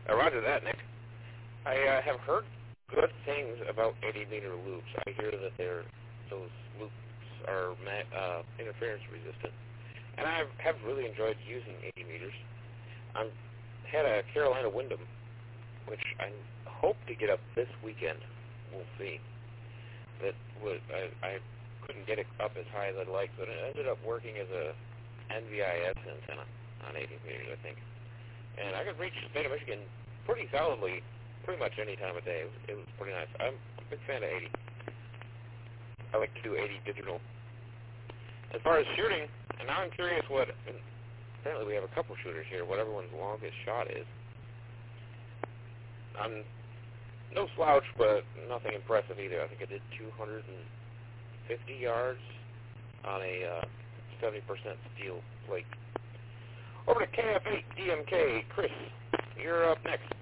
Roger that, Nick. I have heard good things about 80-meter loops. I hear that those loops are interference resistant, and I have really enjoyed using 80 meters. I had a Carolina Wyndham, which I hope to get up this weekend. We'll see. I couldn't get it up as high as I'd like, but it ended up working as a NVIS antenna on 80 meters, I think. And I could reach the state of Michigan pretty solidly, pretty much any time of day. It was pretty nice. I'm a big fan of 80. I like to do 80 digital. As far as shooting, and now I'm curious apparently we have a couple shooters here, what everyone's longest shot is. I'm no slouch, but nothing impressive either. I think I did 250 yards on a 70% steel plate. Over to KF8 DMK. Chris, you're up next.